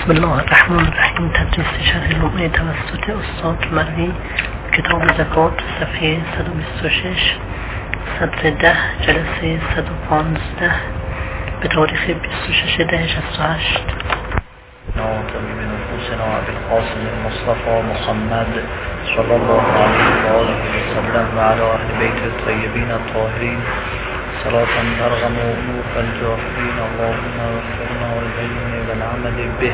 بسم الله الرحمن الرحیم. تدریس شرح لمعه توسط استاد مروی، کتاب زکات، صفحه 126، سطر 10، جلسه 115 به تاریخ 26/10/68. ناطمی من نفوسنا بالقاسم المصطفى محمد صلی الله علیه و آله و سلم و علی اهل بیت الطیبین الطاهرین صلاة ترغم نوح الجاهلین. اللهم وفقنا للعلم والعمل به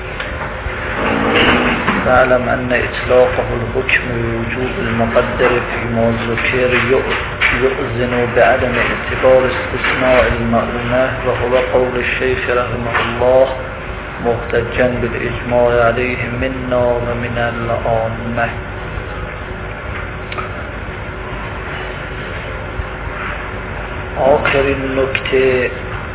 فاعلم ان اطلاقه الحكم بوجوب المقدر فيما ذكر يؤذن بعدم اعتبار استثناء المعلومه وهو قول الشيخ رحمه الله محتجا بالاجماع عليه منا ومن العامه. آخرین نکته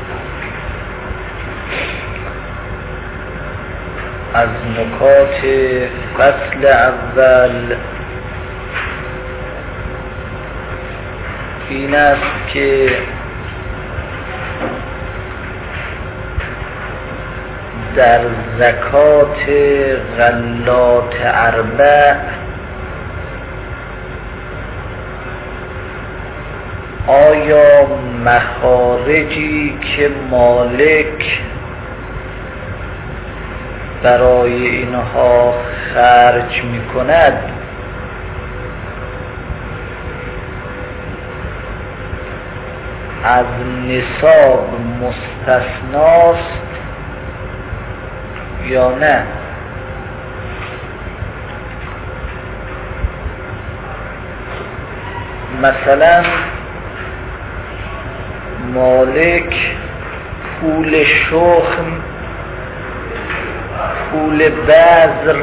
از نکات فصل اول این است که در زکات غلات اربع آیا مخارجی که مالک برای اینها خرج می کند از نصاب مستثناست یا نه؟ مثلا مالک پول شخم، پول بذر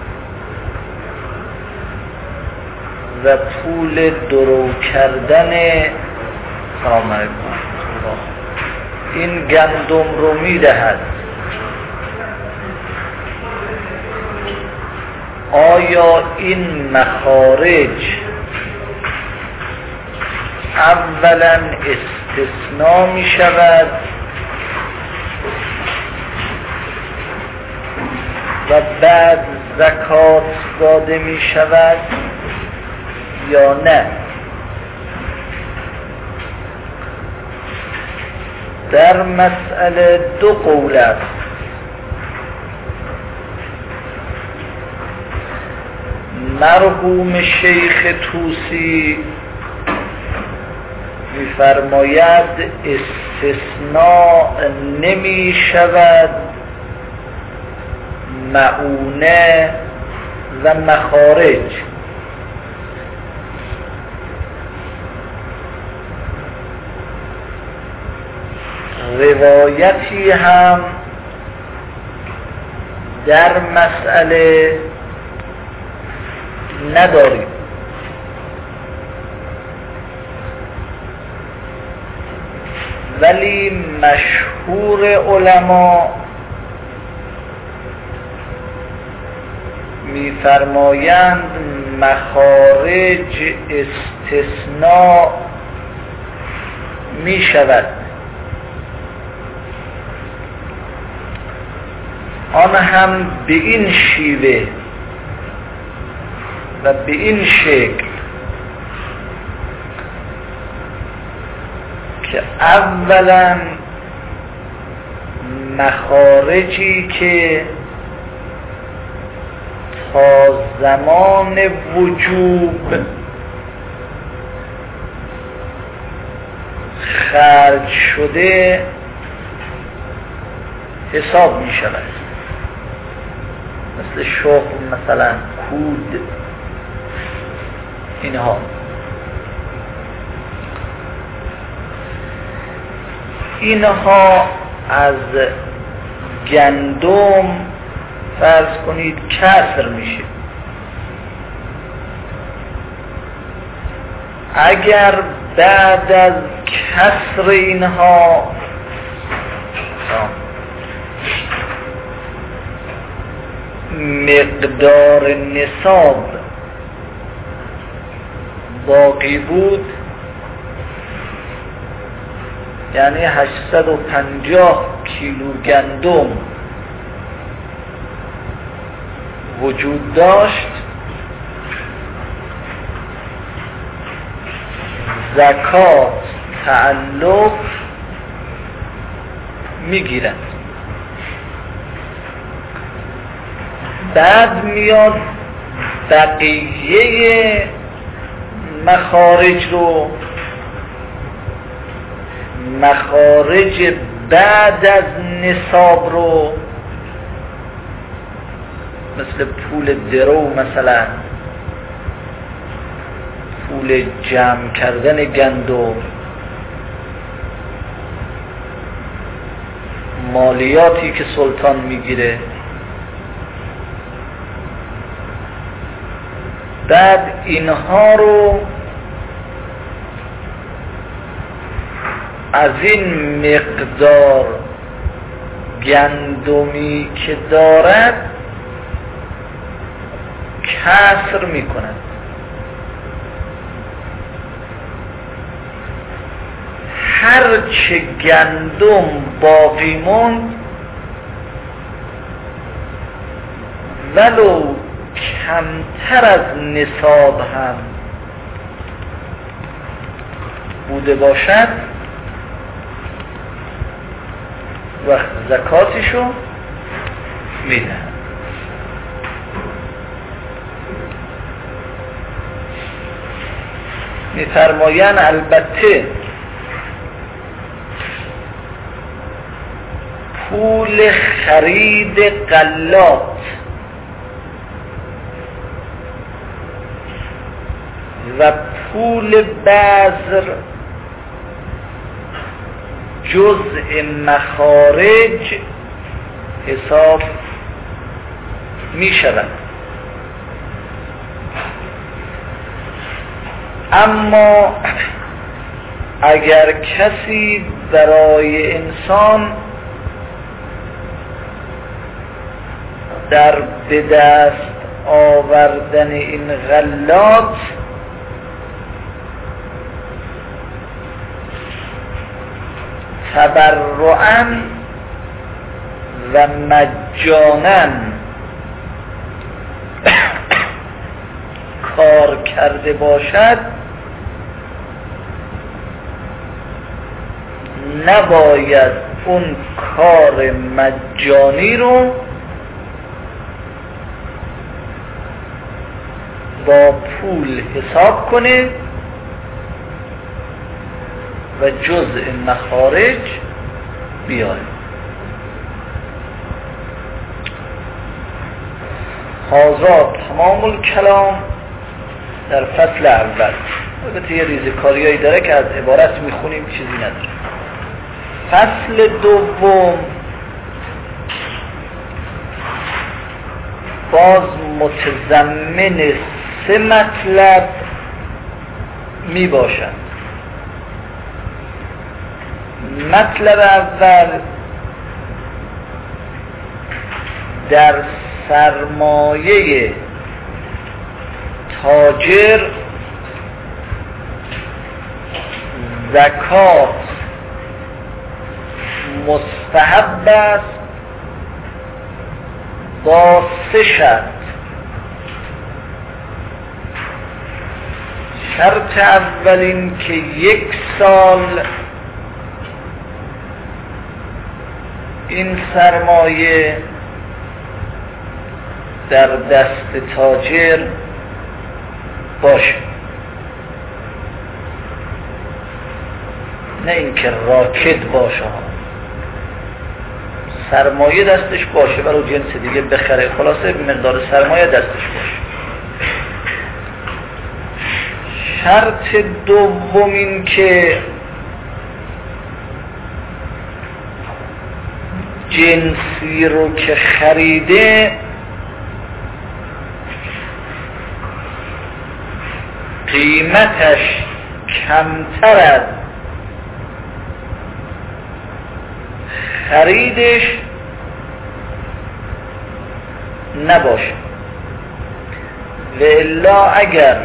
و پول درو کردن این گندم رو میدهد. آیا این مخارج اولا استثناء می شود و بعد زکات داده می شود یا نه؟ در مسئله دو قول است. مرحوم شیخ طوسی می‌فرماید استثناء نمی شود معونه و مخارج. روایتی هم در مسئله نداریم. ولی مشهور علما می‌فرمایند مخارج استثناء می شود. آن هم به این شیوه و به این شکل که اولا مخارجی که تا زمان وجوب خرج شده حساب می شود، مثل شغل، مثلا کود، اینها. اینها از گندم فرض کنید کسر میشه. اگر بعد از کسر اینها مقدار نصاب باقی بود، یعنی 850 کیلو گندم وجود داشت زکات تعلق میگیرد. بعد میاد بقیه مخارج رو، مخارج بعد از نصاب رو، مثل پول درو مثلا، پول جمع کردن گندم، مالیاتی که سلطان میگیره، بعد اینها رو از این مقدار گندمی که دارد کسر می کند. هر چه گندم باقی موند ولو کمتر از نصاب هم بوده باشد وقت زکاتشو میدن. میفرمایند البته پول خرید غلات و پول بذر جزء مخارج حساب می شود. اما اگر کسی برای انسان در به دست آوردن این غلات تبرعاً و مجاناً کار کرده باشد نباید اون کار مجانی رو با پول حساب کنه و جزء مخارج بیاره. هذا تمام الکلام در فصل اول. البته یه ریزکاریایی داره که از عبارت میخونیم چیزی نداره. فصل دوم باز متضمن 3 مطلب می باشد. مطلب اول در سرمایه تاجر زکات مستحب است با 3 شرط. شرط اول این که 1 سال این سرمایه در دست تاجر باشه، نه اینکه راکد باشه، سرمایه دستش باشه برای جنس دیگه بخره، خلاصه مقدار سرمایه دستش باشه. شرط دوم این که جنسی رو که خریده قیمتش کمتر از خریدش نباشه، و الا اگر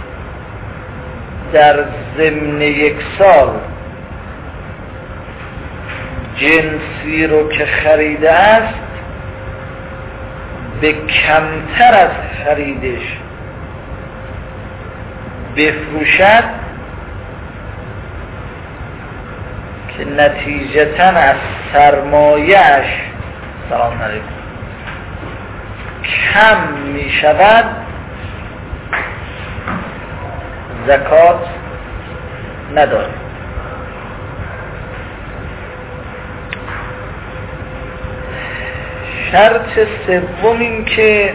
در ضمن 1 سال جنسی رو که خریده است به کمتر از خریدش بفروشد که نتیجتاً از سرمایه‌اش سلام علیکم کم می شود، زکات نداره. شرط سوم این که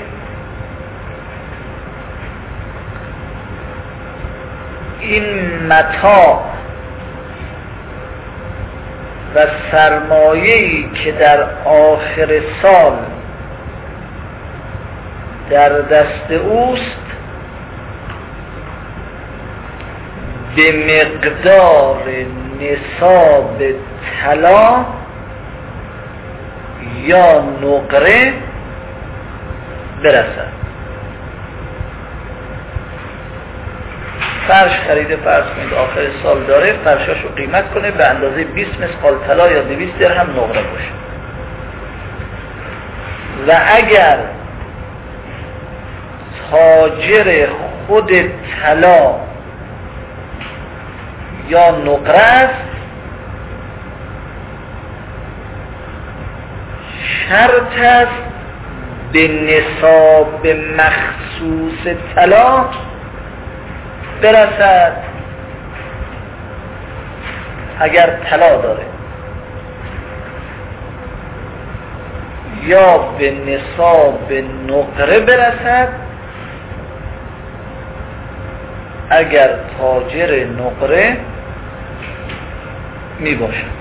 این متاع و سرمایه‌ای که در آخر سال در دست اوست به مقدار نصاب طلا یا نقره برسد. فرش خریده، فرض کنید آخر سال داره، فرشاشو قیمت کنه به اندازه 20 مثقال طلا یا 200 درهم نقره باشه و اگر تاجر خود طلا یا نقره است، شرط است به نصاب مخصوص طلا برسد اگر طلا داره، یا به نصاب نقره برسد اگر تاجر نقره می باشد.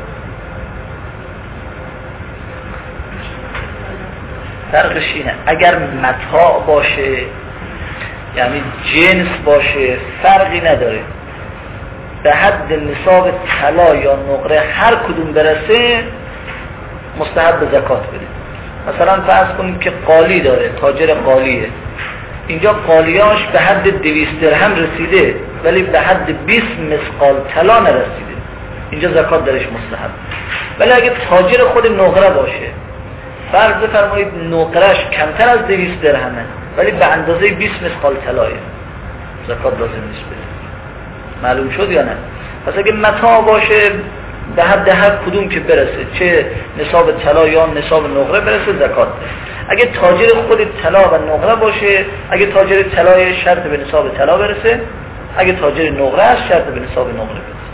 فرقش اینه اگر متاع باشه یعنی جنس باشه فرقی نداره، به حد نصاب طلا یا نقره هر کدوم برسه مستحب به زکات بده. مثلا فرض کنید که قالی داره، تاجر قالیه، اینجا قالیاش به حد 200 درهم رسیده ولی به حد 20 مثقال طلا نرسیده، اینجا زکات درش مستحب. ولی اگه تاجر خود نقره باشه، فرض فرمایید نقرهش کمتر از 200 درهمه ولی به اندازه 20 مثقال طلایه، زکات لازم نیست بده. معلوم شد یا نه؟ پس اگه متاع باشه به حد هر کدوم که برسه، چه نصاب طلا یا نصاب نقره برسه، زکات ده. اگه تاجر خود طلا و نقره باشه، اگه تاجر طلای شرط به نصاب طلا برسه، اگه تاجر نقره است شرط به نصاب نقره برسه.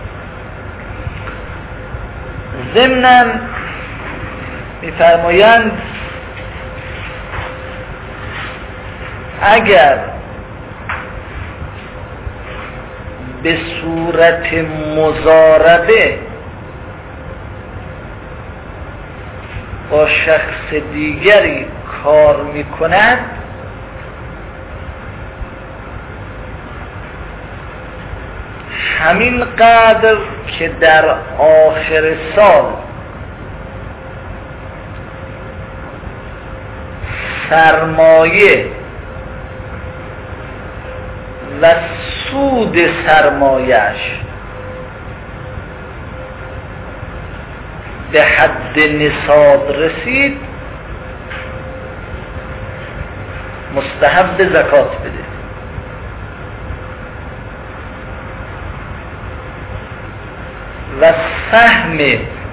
ضمناً می‌فرمایند اگر به صورت مضاربه با شخص دیگری کار می‌کند، همین قدر که در آخر سال سرمایه و سود سرمایه‌اش به حد نصاب رسید، مستحب زکات بده. و سهم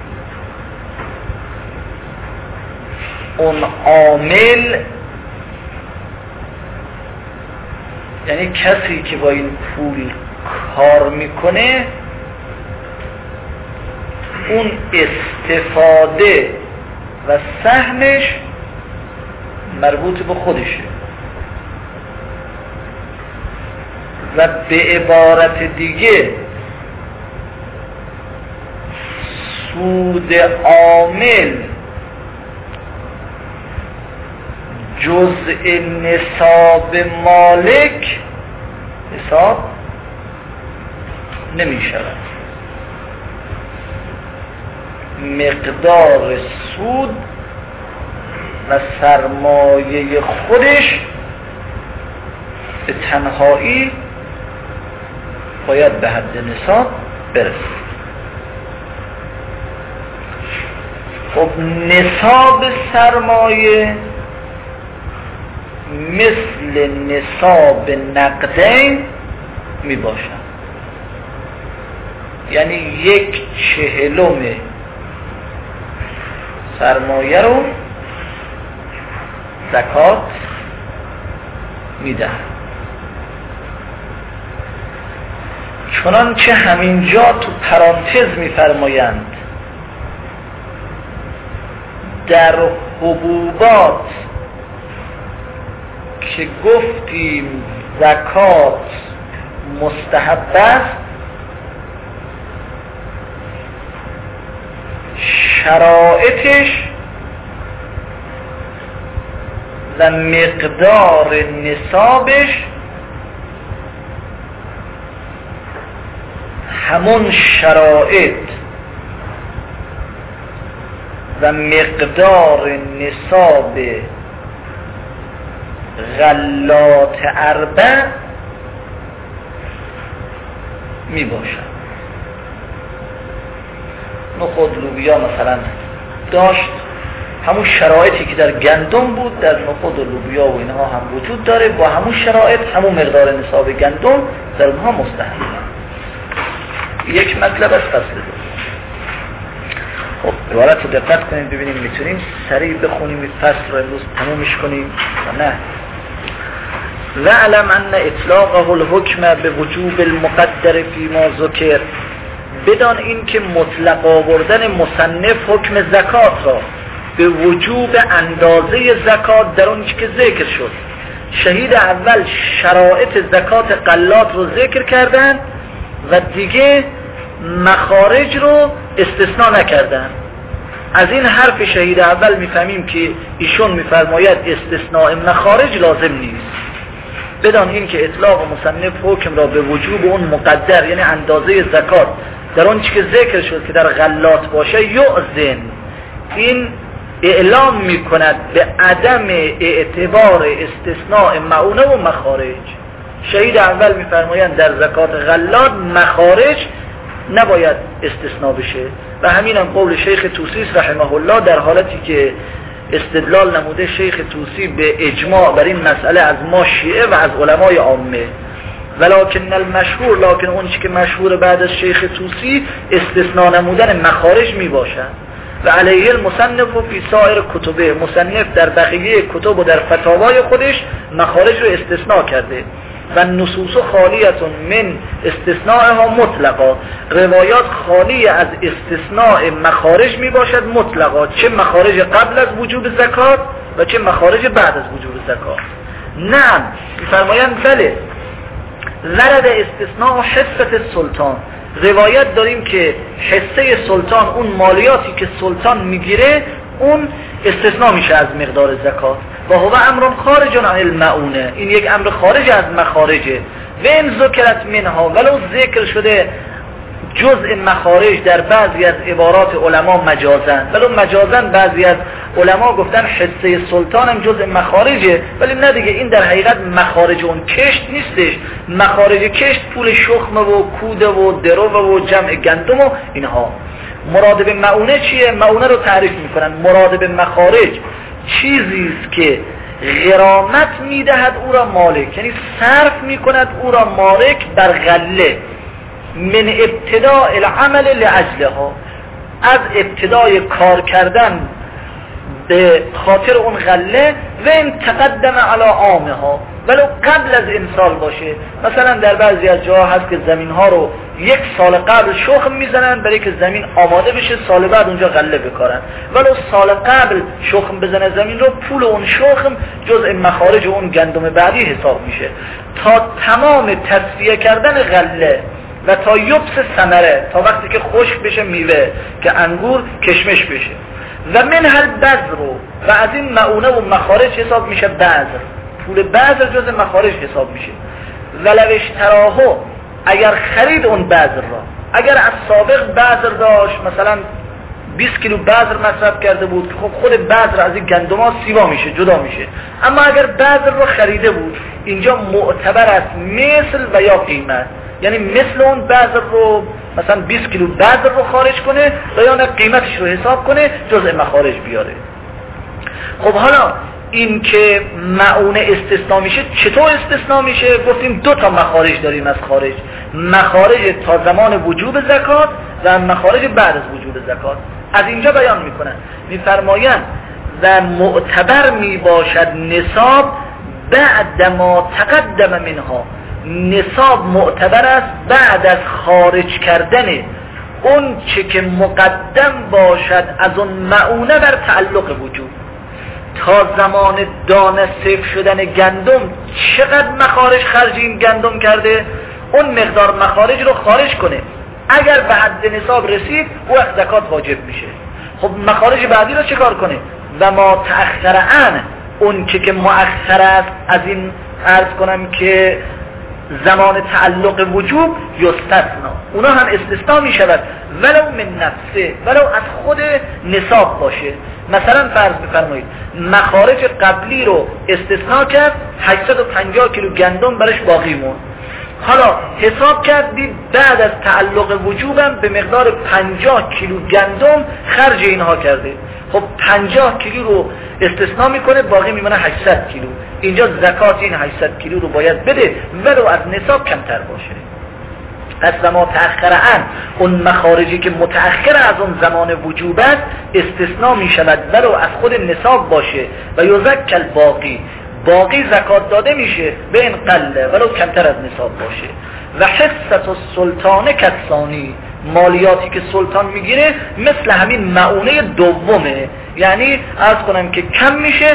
اون عامل، یعنی کسی که با این پول کار میکنه، اون استفاده و سهمش مربوط به خودشه. و به عبارت دیگه سود عامل جزء نصاب مالک حساب نمی شود. مقدار سود و سرمایه خودش به تنهایی باید به حد نصاب برسه. خب نصاب سرمایه مثل نصاب نقدین می باشد. یعنی 1/40 سرمایه رو زکات میدن. چنانچه همینجا تو پرانتز میفرمایند در حبوبات که گفتیم زکات مستحب است، شرایطش و مقدار نصابش همون شرایط و مقدار نصاب غلات اربع می باشد. نخود لوبیا مثلا داشت همون شرایطی که در گندم بود در نخود و لوبیا و اینها هم وجود داره، با همون شرایط همون مقدار نصاب گندم در اونها مستحب. یک مطلب از فصل دو. خب عبارت رو دقت کنیم ببینیم میتونیم سریع بخونیم این فصل رو امروز تمومش کنیم و نه. وَعْلَمْ أَنَّ إِطْلَاقَهُ الْحُكْمَ بِوُجُوبِ الْمُقَدَّرِ فِيمَا ذُکِرَ. بدان این که مطلق آوردن مصنف حکم زکات را به وجوب اندازه زکات در اون که ذکر شد. شهید اول شرایط زکات غلات رو ذکر کردن و دیگه مخارج رو استثناء نکردن. از این حرف شهید اول میفهمیم که ایشون میفرماید استثناء مخارج لازم نیست. بدان این که اطلاق مصنف حکم را به وجوب اون مقدر یعنی اندازه زکات در اون که ذکر شد که در غلات باشه یؤذن، این اعلام میکند به عدم اعتبار استثناء معونه و مخارج. شهید اول میفرمایند در زکات غلات مخارج نباید استثناء بشه و همین هم قول شیخ طوسی رحمه الله در حالتی که استدلال نموده شیخ طوسی به اجماع بر این مسئله از ما شیعه و از علمای عامه. ولکن المشهور، لکن اون چی که مشهور بعد از شیخ طوسی استثناء نمودن مخارج می باشد و علیه المصنف و فی سایر کتبه، مصنف در بقیه کتب و در فتاوای خودش مخارج رو استثناء کرده و نصوص خالیتون من استثناءها مطلقا، روایات خالی از استثناء مخارج می باشد مطلقا، چه مخارج قبل از وجوب زکات و چه مخارج بعد از وجوب زکات. نه میفرمایند بله ورد استثناء حصه سلطان، روایت داریم که حصه سلطان اون مالیاتی که سلطان میگیره اون استثناء میشه از مقدار زکات و هو امر خارج عن المعونه، این یک امر خارج از مخارجه. و این ذکرت منها، ولو ذکر شده جزء مخارج در بعضی از عبارات علما مجازن، ولو مجازن بعضی از علما گفتن حصه سلطان هم جزء مخارجه، ولی نه دیگه این در حقیقت مخارج اون کشت نیستش. مخارج کشت پول شخم و کوده و درو و جمع گندم و اینها. مراد به معونه چیه؟ معونه رو تعریف میکنن. مراد به مخارج چیزی است که غرامت میدهد او را مالک، یعنی صرف میکند او را مالک بر غله من ابتداء العمل لاجلها، از ابتدای کار کردن به خاطر اون غله و این تقدم علی عامها، ولو قبل از امسال باشه. مثلا در بعضی از جاها هست که زمین ها رو 1 سال قبل شخم میزنن برای که زمین آماده بشه سال بعد اونجا غله بکارن، ولو سال قبل شخم بزنه زمین رو، پول اون شخم جزء مخارج اون گندم بعدی حساب میشه تا تمام تصفیه کردن غله و تا یبس ثمره، تا وقتی که خشک بشه میوه که انگور کشمش بشه. و من هر بذر و از این معونه و مخارج حساب میشه بذر، پول بذر جز مخارج حساب میشه. ولو اشتراهو، اگر خرید اون بذر را، اگر از سابق بذر داشت مثلا 20 کیلو بذر مصرف کرده بود که خب خود بذر از این گندم ها سیوا میشه، جدا میشه، اما اگر بذر رو خریده بود اینجا معتبر است مثل و یا قیمت، یعنی مثل اون بذر رو مثلا 20 کیلو بذر رو خارج کنه و یا نه قیمتش رو حساب کنه جزء مخارج بیاره. خب حالا این که معونه استثناء میشه چطور استثناء میشه؟ گفتیم دو تا مخارج داریم از خارج، مخارج تا زمان وجوب زکات و مخارج بعد از وجوب زکات. از اینجا بیان میکنن، میفرمایند و معتبر میباشد نصاب بعد ما تقدم منها، نصاب معتبر است بعد از خارج کردن اون چه که مقدم باشد از اون معونه بر تعلق وجود. تا زمان دانه صفر شدن گندم چقدر مخارج خرج این گندم کرده، اون مقدار مخارج رو خارج کنه. اگر به حد نصاب رسید او زکات واجب میشه. خب مخارج بعدی رو چه کار کنه؟ و ما تأخر عن، اون که مؤخر است از این عرض کنم که زمان تعلق وجوب یستثنا، اونا هم استثناء می شود ولو من نفسه، ولو از خود نصاب باشه. مثلا فرض بفرمایید مخارج قبلی رو استثناء کرد، 850 کیلو گندم برش باقی مون، حالا حساب کردید بعد از تعلق وجوبم به مقدار 50 کیلو گندم خرج اینها کرده. خب 50 کیلو رو استثناء میکنه، باقی میمونه 800 کیلو. اینجا زکات این 800 کیلو رو باید بده ولو از نصاب کمتر باشه. از ما تأخر عن، اون مخارجی که متأخر از اون زمان وجوب است استثناء میشود ولو از خود نصاب باشه و یزکل باقی زکات داده میشه به این قله ولو کمتر از نصاب باشه. و حصت السلطان کسانی، مالیاتی که سلطان میگیره مثل همین معونه دومه، یعنی عرض کنم که کم میشه،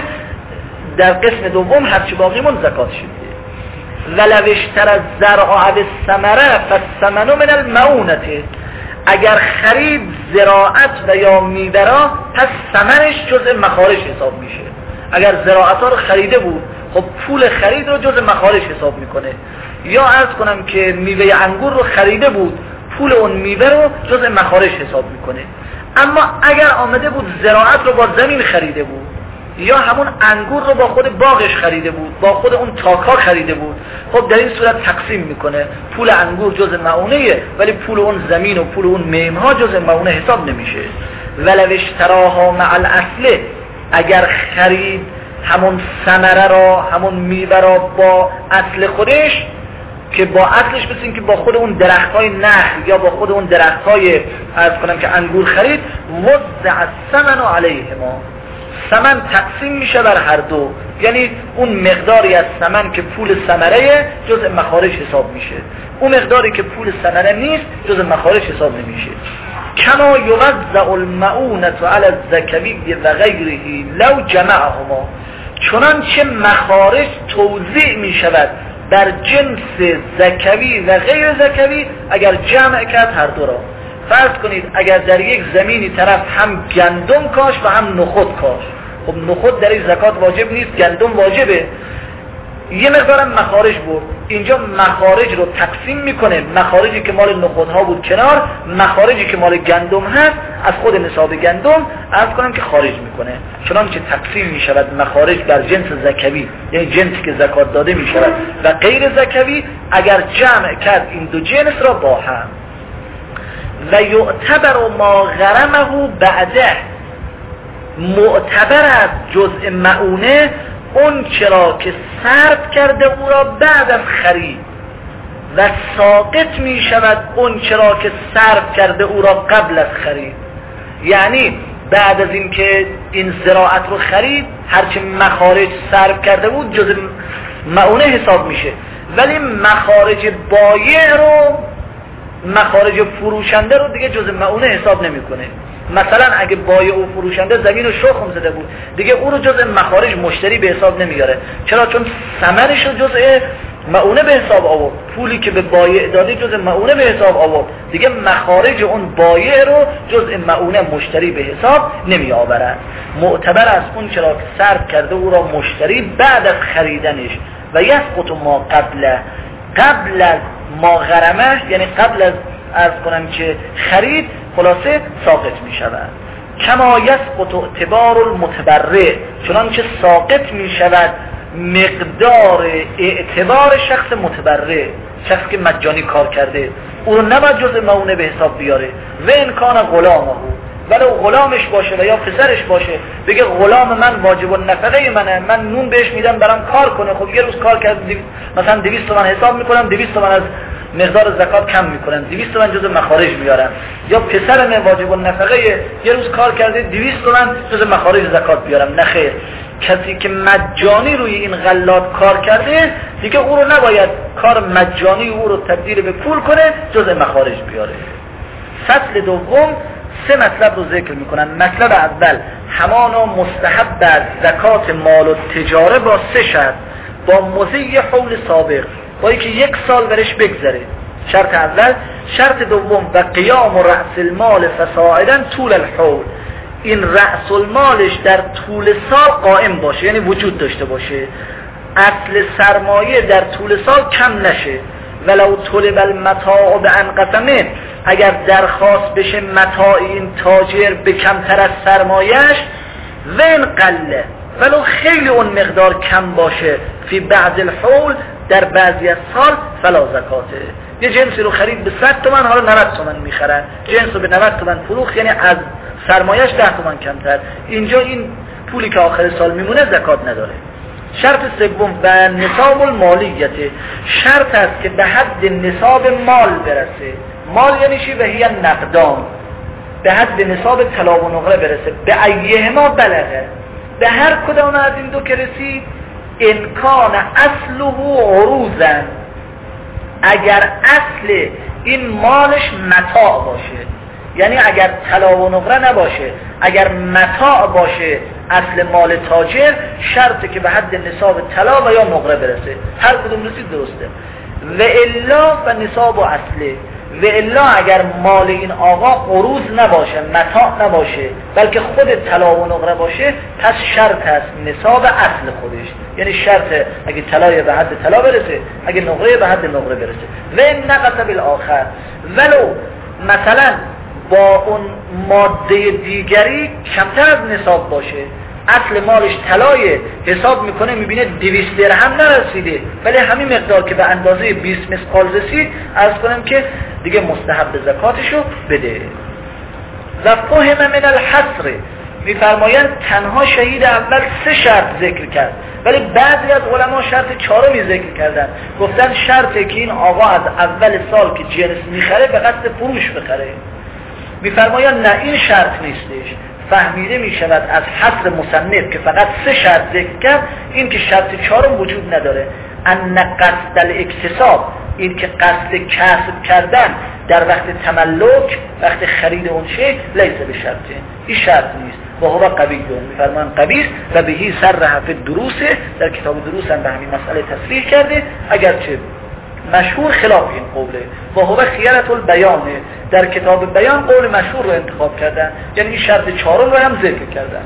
در قسم دوم هرچی باقیمون زکات شده. ولو اشتری الزرع و الثمره فالثمن من المعونته، اگر خرید زراعت و یا میوه پس ثمنش جزء مخارج حساب میشه. اگر زراعت ها رو خریده بود خب پول خرید رو جزء مخارج حساب میکنه، یا عرض کنم که میوه انگور رو خریده بود پول اون میوه رو جزء مخارج حساب میکنه. اما اگر آمده بود زراعت رو با زمین خریده بود یا همون انگور رو با خود باغش خریده بود، با خود اون تاکا خریده بود، خب در این صورت تقسیم میکنه، پول انگور جزء معونه ولی پول اون زمین و پول اون میمها جزء معونه حساب نمیشه. ولو اشتراها مع الاصل، اگر خرید همون ثمره را همون میوه را با اصل خودش، که با اصلش مثل این که با خود اون درختای نخل یا با خود اون درختای عرض کنم که انگور خرید، وضع الثمن علیهما، ثمن تقسیم میشه بر هر دو، یعنی اون مقداری از ثمن که پول ثمره جزء مخارج حساب میشه، اون مقداری که پول ثمره نیست جزء مخارج حساب نمیشه. کما یوزع المعونة علی الزکوی و غیره لو جمعهما، چنانچه مخارج توزیع میشود بر جنس زکوی و غیر زکوی اگر جمع کرد هر دو را. فرض کنید اگر در یک زمینی طرف هم گندم کاش و هم نخود کاش، خب نخود در این زکات واجب نیست، گندم واجبه، یه مقدارم مخارج بود، اینجا مخارج رو تقسیم میکنه، مخارجی که مال نخودها بود کنار، مخارجی که مال گندم هست از خود نصاب گندم عرض کنم که خارج میکنه. چنانچه تقسیم میشود مخارج بر جنس زکوی، یعنی جنسی که زکات داده میشود و غیر زکوی اگر جمع کرد این دو جنس را با هم. و یعتبر ما غرمه بعده، معتبر از جزء معونه اون چرا که صرف کرده او را بعد از خرید، و ساقط می شود اون چرا که صرف کرده او را قبل از خرید. یعنی بعد از این که این زراعت رو خرید هرچه مخارج صرف کرده بود جزء معونه حساب میشه، ولی مخارج بایع رو، مخارج فروشنده رو دیگه جزء معونه حساب نمیکنه. مثلا اگه بایع و فروشنده زمین و شخم زده بود دیگه اون رو جزء مخارج مشتری به حساب نمیاره. چرا؟ چون ثمنش رو جزء معونه به حساب آورد، پولی که به بایع داده جزء معونه به حساب آورد، دیگه مخارج اون بایع رو جزء معونه مشتری به حساب نمی آورد. معتبر از اون چرا که صرف کرده او را مشتری بعد از خریدنش. و یسقط ما قبل از ما غرمه، یعنی قبل از عرض کنم که خرید خلاصه ساقط می شود. کما یسقط اعتبار المتبرع، چنانچه ساقط می شود مقدار اعتبار شخص متبرع، شخص که مجانی کار کرده، او رو نباید جزء معونه به حساب بیاره. و امکان غلامه، ولو غلامش باشه و یا پسرش باشه، بگه غلام من واجب النفقه منه، من نون بهش میدم برام کار کنه، خب یه روز کار کرد مثلا 200 تومن حساب میکنم، 200 تومن از مقدار زکات کم میکنن، 200 تومن جزء مخارج میارن. یا پسر من واجب النفقه یه روز کار کرده 200 تومن جزء مخارج زکات بیارم. نه خیر، کسی که مجانی روی این غلات کار کرده دیگه او رو نباید کار مجانی او رو تبدیل به پول کنه، جزء مخارج بیاره. فصل دوم 3 مطلب رو ذکر میکنن. مطلب اول همانا مستحب از زکات مال و تجاره با 3 شرط، با مضی حول سابق، با اینکه 1 سال برش بگذره. شرط اول. شرط دوم و قیام و رأس المال فصاعدا طول الحول، این رأس المالش در طول سال قائم باشه، یعنی وجود داشته باشه، اصل سرمایه در طول سال کم نشه. ولو طلب المتاع بانقسمه، اگر درخواست بشه متاع این تاجر به کمتر از سرمایهش، وین قله، ولو خیلی اون مقدار کم باشه، فی بعض الحول، در بعضی از سال، فلا زکاته. یه جنسی رو خرید به 100 تومن، حالا 90 تومن میخرن، جنس رو به 90 تومن فروخت، یعنی از سرمایهش 10 تومن کمتر، اینجا این پولی که آخر سال میمونه زکات نداره. شرط سوم و نصاب المالیت، شرط است که به حد نصاب مال برسه. مال یعنی چی؟ و هی نقدان، به حد نصاب طلا و نقره برسه. به ایهما بلغه، به هر کدام از این دو که رسید، امکان اصله عروضن، اگر اصل این مالش متاع باشه، یعنی اگر طلا و نقره نباشه، اگر متاع باشه اصل مال تاجر، شرطه که به حد نصاب طلا و یا نقره برسه. هر کدوم رسید درسته. و الا و نصاب و اصله، و الا اگر مال این آقا عروض نباشه، متاع نباشه، بلکه خود طلا و نقره باشه، پس شرط است نصاب اصل خودش، یعنی شرط اگه طلای به حد طلا برسه، اگه نقره به حد نقره برسه. و این نقص بالآخر، ولو مثلا با اون ماده دیگری کمتر از نصاب باشه، اصل مالش طلای، حساب میکنه میبینه 200 درهم نرسیده، ولی همین مقدار که به اندازه 20 مثقال رسید، عرض کنم که دیگه مستحب زکاتشو بده. و فهم من الحصر، میفرمایند تنها شهید اول 3 شرط ذکر کرد، ولی بعضی از علما شرط 4می ذکر کردن، گفتن شرطه که این آقا از اول سال که جنس میخره به قصد فروش بخره. میفرمایند نه، این شرط نیستش. فهمیده می شود از حصر مصنف که فقط 3 شرط ذکر کرد، این که شرط 4 وجود نداره. ان قصد الاکتساب، این که قصد کسب کردن در وقت تملک، وقت خرید اون شی، لیس به شرطه، این شرط نیست. و هو قوی دون، میفرمان قوی و بهی صرح فی الدروس، در کتاب دروس هم به همین مسئله تصریح کرده، اگرچه مشهور خلاف این قوله. و هو خیرت البیانه، در کتاب بیان قول مشهور رو انتخاب کردن، یعنی این شرط 4 رو هم ذکر کردن.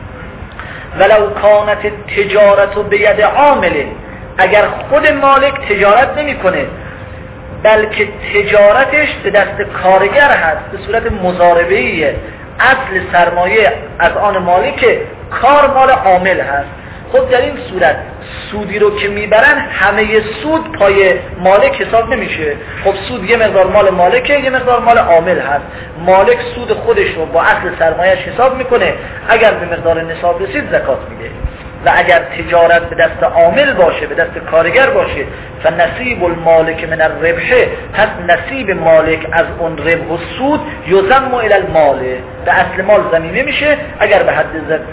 ولو کانت تجارت و بید عامله، اگر خود مالک تجارت نمی کنه، بلکه تجارتش به دست کارگر هست، به صورت مضاربه‌ایه، اصل سرمایه از آن مالک، کار مال عامل هست. خب در این صورت سودی رو که میبرن، همه سود پای مالک حساب نمیشه. خب سود یه مقدار مال مالکه، یه مقدار مال عامل هست. مالک سود خودش رو با اصل سرمایهش حساب میکنه، اگر به مقدار نصاب رسید زکات میده. و اگر تجارت به دست عامل باشه، به دست کارگر باشه، فنصیب المالک من الربح، پس نصیب مالک از اون ربح و سود یضم الی المال، به اصل مال ضمیمه میشه، اگر به حد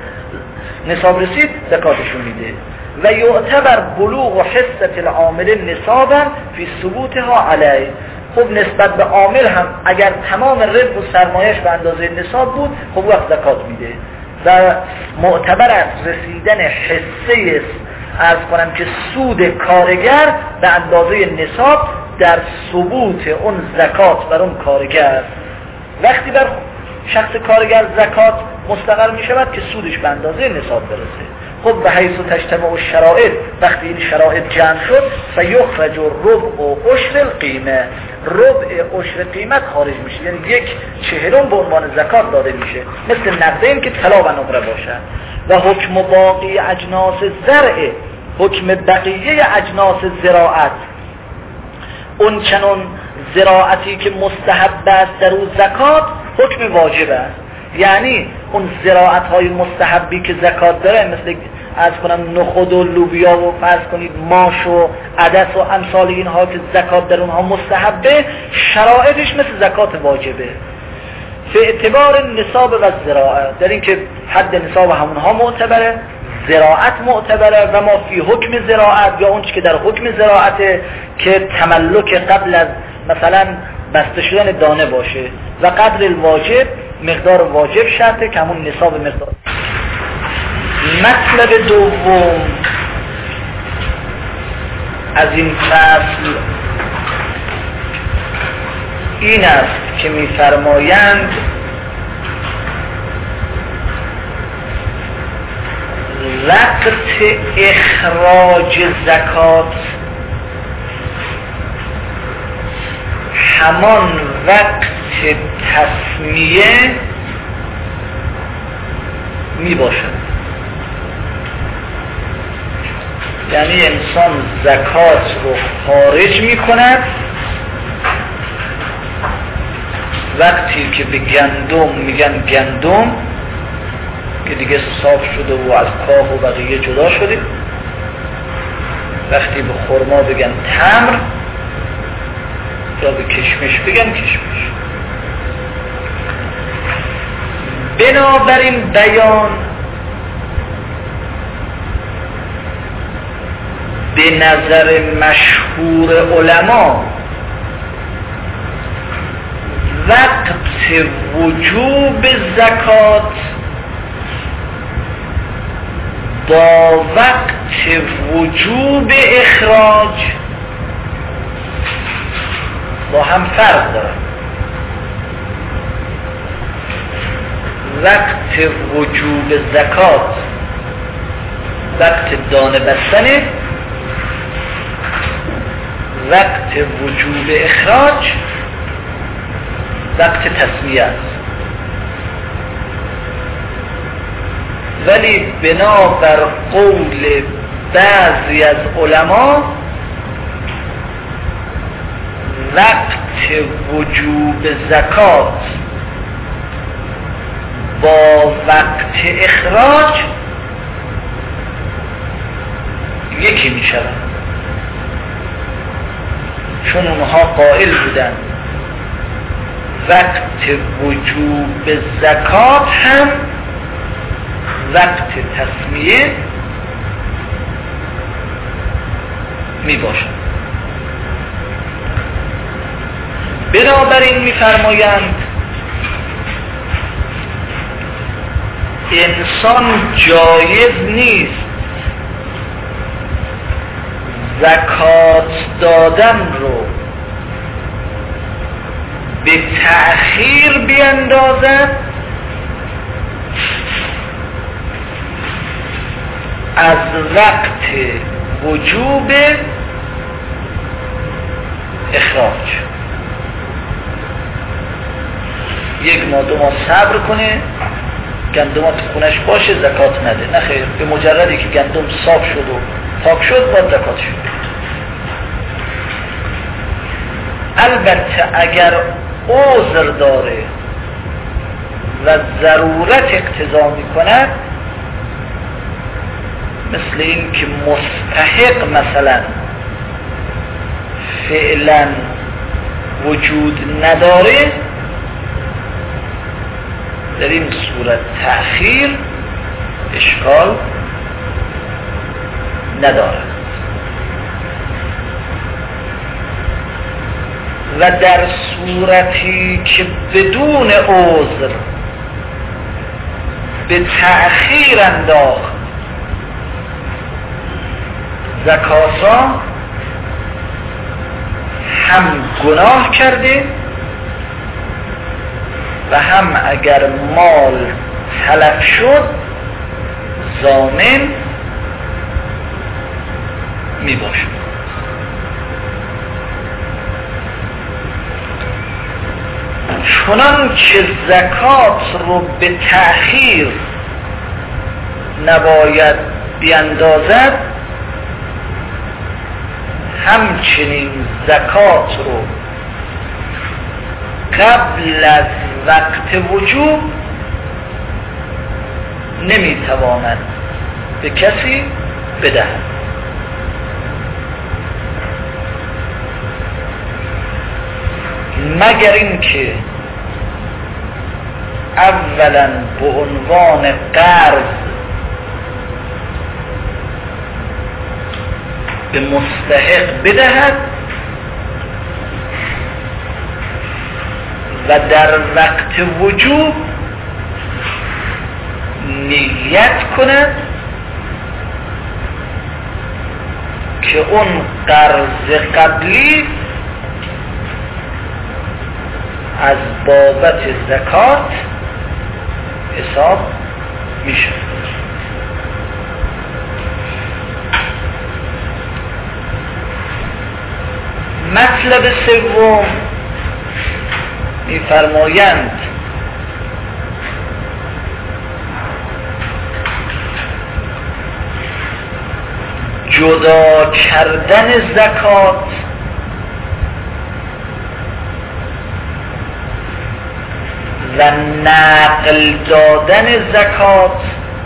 نصاب رسید زکاتشون میده. و یعتبر بلوغ حصة العامل نصابا فی ثبوتها علیه. خب نسبت به عامل هم اگر تمام ربح و سرمایش به اندازه نصاب بود، خب وقت زکات میده. و معتبر است رسیدن حصه عرض کنم که سود کارگر به اندازه نصاب در ثبوت اون زکات بر اون کارگر. وقتی بر شخص کارگر زکات مستقر می شود که سودش به اندازه نصاب برسه. خب به حیث تجتمع الشرائط، وقتی این شرایط جمع شد، فیخرج ربع و عشر القیمه، ربع عشر قیمت خارج میشه، یعنی 1/40 به عنوان زکات داده میشه، مثل نقدین که طلا و نقره باشن. و حکم باقی اجناس زرع، حکم بقیه اجناس زراعت، اون چنون زراعتی که مستحب است در او زکات، حکم واجب است. یعنی اون زراعت های مستحبی که زکات داره، مثل از کنم نخود و لوبیا و فرض کنید ماش و عدس و امثال اینها که زکات در اونها مستحبه، شرایطش مثل زکات واجبه به اعتبار نصاب و زراعت، در این که حد نصاب همونها معتبره، زراعت معتبره و ما فی حکم زراعت یا اون چی که در حکم زراعته که تملک قبل از مثلا بسته شدن دانه باشه و قدر الواجب، مقدار واجب شرطه که همون نصاب مقدار. مطلب دوم از این فصل این است که می‌فرمایند وقت اخراج زکات همان وقت تسمیه می باشد. یعنی انسان زکات رو خارج می کند وقتی که به گندم میگن گندم که دیگه صاف شده و از کاه و بقیه جدا شده، وقتی به خرما بگن تمر یا به کشمش بگن کشمش. بنابراین بیان به نظر مشهور علما وقت وجوب زکات با وقت وجوب اخراج با هم فرق داره. وقت وجوب زکات وقت دانه بستنه، وقت وجوب اخراج وقت تسمیه است. ولی بنابر قول بعضی از علما وقت وجوب زکات با وقت اخراج یکی می شود، چون اونها قائل بودند وقت وجوب زکات هم وقت تسمیه می باشد. بنابراین می فرمایند انسان جایز نیست زکات دادن رو به تأخیر بیندازد از وقت وجوب اخراج. یک ماه دو ماه صبر کنه گندم تو خونش باشه زکات نده، نه خیر، به مجردی که گندم صاف شد و پاک شد باید زکات شد. البته اگر عذر داره و ضرورت اقتضا میکند، مثل این که مستحق مثلا فعلا وجود نداره، در این صورت تأخیر اشکال ندارد. و در صورتی که بدون عذر به تأخیر انداخت زکات را، هم گناه کرده و هم اگر مال تلف شد ضامن می باشد. چنان که زکات رو به تأخیر نباید بیندازد، همچنین زکات رو قبل از وقت وجوب نمیتواند به کسی بدهد. مگر اینکه اولا به عنوان قرض به مستحق بدهد و در وقت وجوب نیت کند که اون قرض قبلی از بابت زکات حساب میشه. مطلب سوم می‌فرمایند جدا کردن زکات و نقل دادن زکات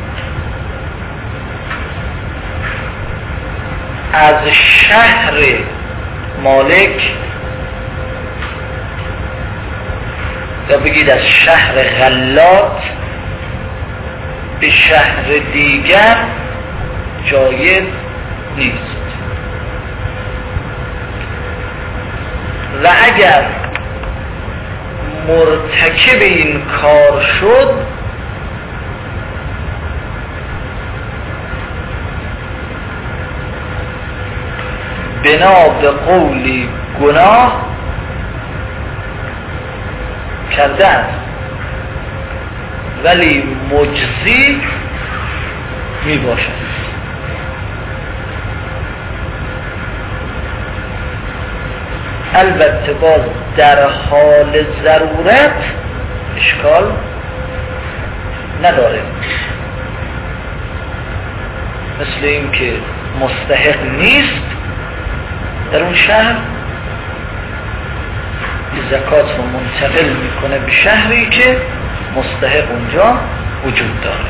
از شهر مالک یا بگید از شهر غلات به شهر دیگر جایز نیست. و اگر مرتکب این کار شد بنا به قولی گناه کرده است ولی مجزی می باشد. البته باز در حال ضرورت اشکال نداره، مثل این که مستحق نیست در اون شهر زکات رو منتقل میکنه به شهری که مستحق اونجا وجود داره.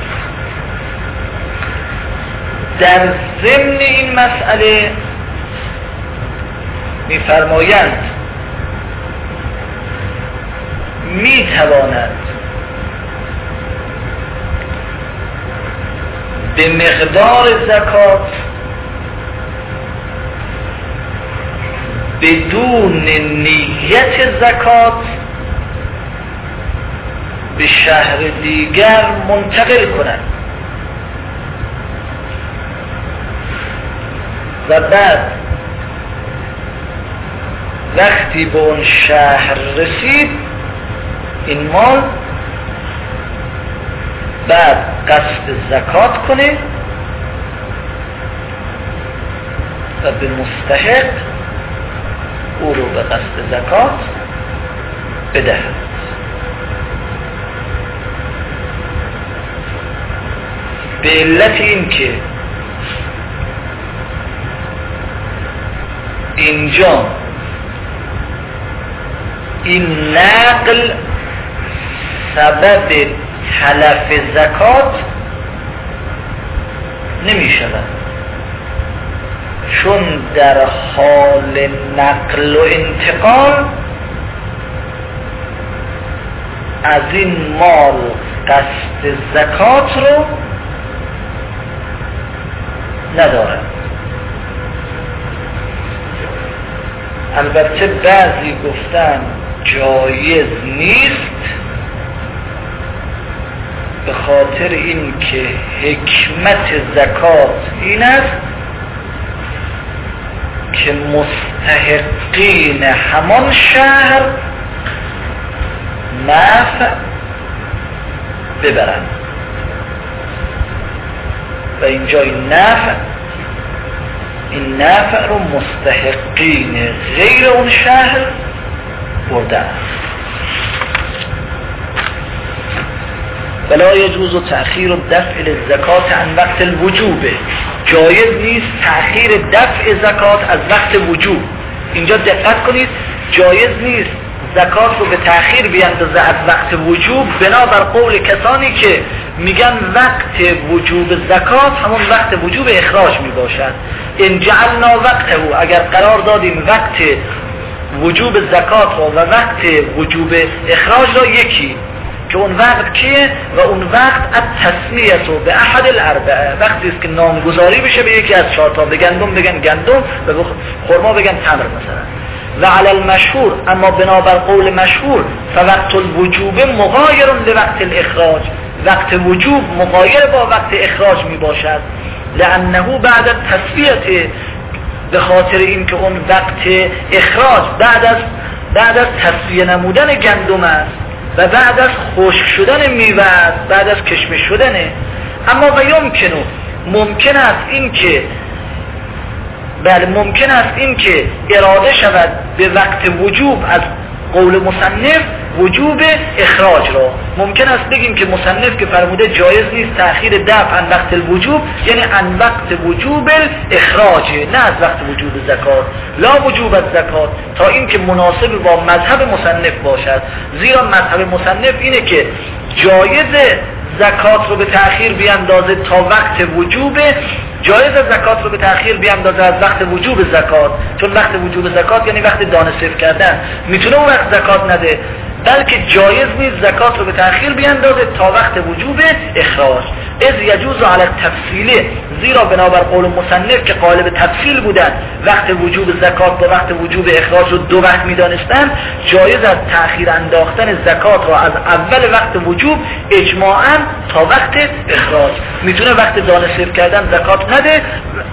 در ضمن این مسئله می‌فرمایند می‌تواند به مقدار زکات بدون نیت زکات به شهر دیگر منتقل کند و بعد وقتی به اون شهر رسید این مال بعد قصد زکات کنه و به مستحق او رو به قصد زکات بدهد. به علت این که اینجا این نقل سبب تلف زکات نمی شود، چون در حال نقل و انتقال از این مال قصد زکات رو ندارد. البته بعضی گفتن جایز نیست به خاطر این که حکمت زکات این است که مستحقین همان شهر نفع ببرند و اینجا این نفع رو مستحقین غیر اون شهر بردن. ولا يجوز تأخیر دفع الزکات عن وقت الوجوب. جایز نیست تأخیر دفع زکات از وقت وجوب. اینجا دقت کنید، جایز نیست زکات رو به تأخیر بیاندازه از وقت وجوب بنابر قول کسانی که میگن وقت وجوب زکات همون وقت وجوب اخراج میباشد. ان جعلنا وقته، اگر قرار دادیم وقت وجوب زکات را و وقت وجوب اخراج را یکی، که اون وقت کیه؟ و اون وقت التسمیه به احد الاربعه، وقتی است که نامگذاری بشه به یکی از چهار تا، به گندم بگن گندم و به خرما بگن تمر مثلا. و علی المشهور، اما بنابر قول مشهور، فوقت الوجوب مغایر لوقت الاخراج، وقت وجوب مغایر با وقت اخراج می باشد. لانه بعد التسمیه، به خاطر اینکه اون وقت اخراج بعد از تصفیه نمودن گندم است و بعد از خشک شدن میوه است، بعد از کشمش شدنه. اما و ممکن است این که اراده شود به وقت وجوب از قول مصنف وجوب اخراج را. ممکن است بگیم که مصنف که فرموده جایز نیست تأخیر دفع عن وقت الوجوب، یعنی عن وقت وجوب الاخراج، نه از وقت وجوب زکات، لا وجوب الزکات، تا این که مناسب با مذهب مصنف باشد. زیرا مذهب مصنف اینه که جایز زکات رو به تأخیر بیاندازه تا وقت وجوب، جایز زکات رو به تأخیر بیاندازه از وقت وجوب زکات، چون وقت وجوب زکات یعنی وقت دانه صرف کردن، میتونه اون وقت زکات نده، بلکه جایز نیست زکات رو به تأخیر بیاندازه تا وقت وجوب اخراج. از یجوز علی التفصیل، زیرا بنابر قول مصنف که قالب تفصیل بودن وقت وجوب زکات با وقت وجوب اخراج رو دو وقت میدانستن، جایز از تأخیر انداختن زکات رو از اول وقت وجوب اجماعاً تا وقت اخراج. میتونه وقت دانه صرف کردن زکات نده،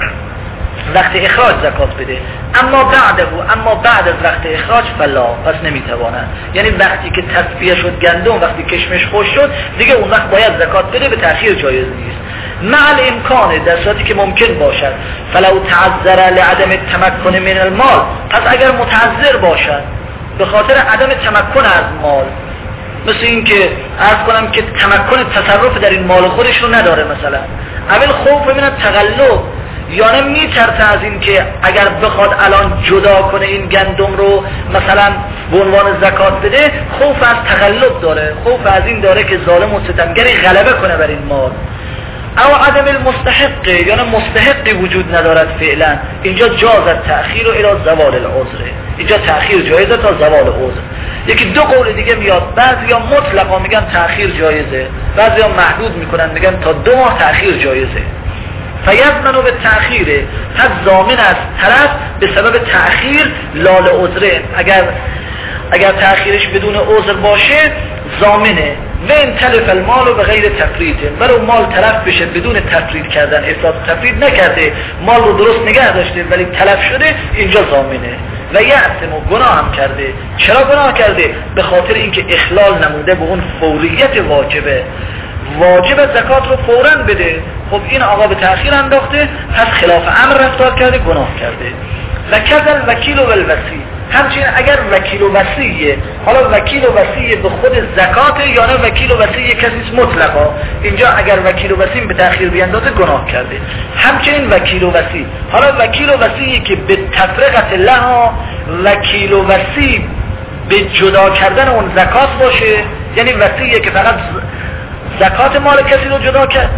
وقت اخراج زکات بده، اما بعد از وقت اخراج فلا، پس نمیتواند. یعنی وقتی که تصفیه شد گندم، وقتی کشمش خوش شد، دیگه اون وقت باید زکات بده، به تأخیر جایز نیست. مع الامکان، در صورتی که ممکن باشد، فلو تعذر لعدم التمکن من المال، پس اگر متعذر باشد به خاطر عدم تمکن از مال، مثل این که عرض کنم که تمکن تصرف در این مال خودش رو نداره مثلا، اول خوف من تقلب، یعنی میترسه از این که اگر بخواد الان جدا کنه این گندم رو مثلا به عنوان زکات بده، خوف از تقلب داره، خوف از این داره که ظالم و ستمگری غلبه کنه بر این مال. او عدم المستحق، یعنی مستحقی وجود ندارد فعلا، اینجا جازت تأخیر و الی زوال العذر، اینجا تأخیر جایزه تا زوال عذر. یکی دو قول دیگه میاد، بعضیا مطلقا میگن تأخیر جایزه، بعضیا محدود میکنن میگن تا 2 ماه تأخیر جایزه. فیضمنو به تأخیره، پس ضامن است طرف به سبب تأخیر لال عذره، اگر تأخیرش بدون عذر باشه ضامنه. و این تلف المال و به غیر تفریده، ولو مال تلف بشه بدون تفرید کردن، افراط تفرید نکرده، مال رو درست نگه داشته ولی تلف شده، اینجا ضامنه. و یعصم و گناه هم کرده. چرا گناه کرده؟ به خاطر اینکه اخلال نموده به اون فوریت واجبه، واجب زکات رو فوراً بده. خب این آقا به تأخیر انداخته، پس خلاف امر رفتار کرده، گناه کرده. و کذل وکیل و الوصی، همچنین اگر وکیل و وصیه، حالا وکیل و وصیه به خود زکات یا نه وکیل و وصیه کسی مطلقا، اینجا اگر وکیل و وصی به تأخیر بیاندازه گناه کرده. همچنین وکیل و وصی، حالا وکیل و وصیه که به تفرقت لها، وکیل و وصی به جدا کردن اون زکات باشه، یعنی وصیه که فقط زکات مال کسی رو جدا کرد،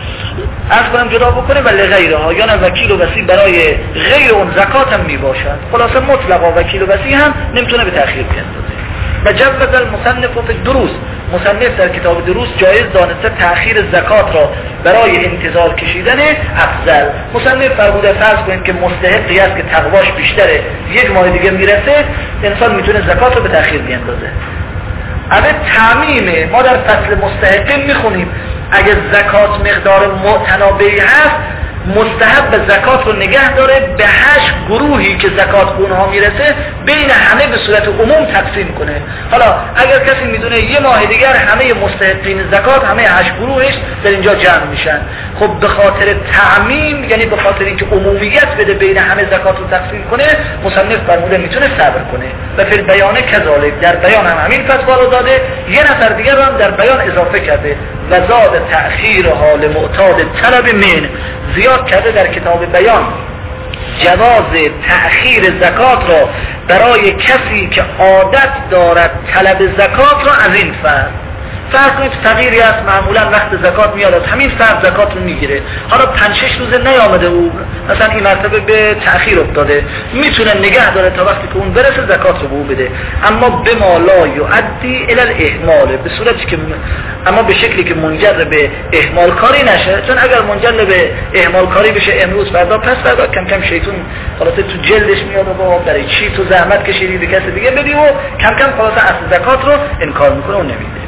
عرض کنم جدا بکنه، ولی غیره ها، یا نه وکیل و وصی برای غیر اون زکات هم می باشد. خلاصه مطلقا وکیل و وصی هم نمیتونه به تأخیر بیاندازه. و جوز المصنف فی الدروس، مصنف در کتاب دروس جایز دانسته تأخیر زکات را برای انتظار کشیدن افضل. مصنف فرموده فرض کنید که مستحقی است که تقواش بیشتره، 1 ماه دیگه میرسه، انسان میتونه زکات رو به تأخیر بیاندازه. اما تعمیمه، ما در فصل مستحقین میخونیم اگه زکات مقدار متنابعی هست، مستحب به زکات رو نگه داره به 8 گروهی که زکات به اونها میرسه بین همه به صورت عموم تقسیم کنه. حالا اگر کسی میدونه 1 ماه دیگر همه مستحقین زکات، همه 8 گروهش در اینجا جمع میشن، خب به خاطر تعمیم، یعنی به خاطر اینکه عمومیت بده بین همه زکات رو تقسیم کنه، مصنف فرموده میتونه صبر کنه. و فی البیان کذالک، در بیان هم همین فتوا رو داده، 1 نفر دیگر رو هم در بیان اضافه کرده، و زاد تأخیر حال معتاد طلب من، زیاد کرده در کتاب بیان جواز تأخیر زکات را برای کسی که عادت دارد طلب زکات را از این فرض، فرض کنید فقیری است معمولا وقت زکات میاد از همین فرض زکات رو میگیره، حالا 5-6 روز نیامده او مثلا این مرتبه به تأخیر افتاده، میتونه نگه داره تا وقتی که اون برسه زکات رو به او بده، اما به ما لا یؤدی الی الاهمال، به صورتی که اما به شکلی که منجر به اهمال کاری نشه، چون اگر منجر به اهمال کاری بشه امروز فردا پس فردا کم کم شیطون خلاص تو جلدش میاد و با برای چی تو زحمت کشیدی به کسی دیگه بدی و کم کم خلاص اصل زکات رو انکار میکنه و نمیده.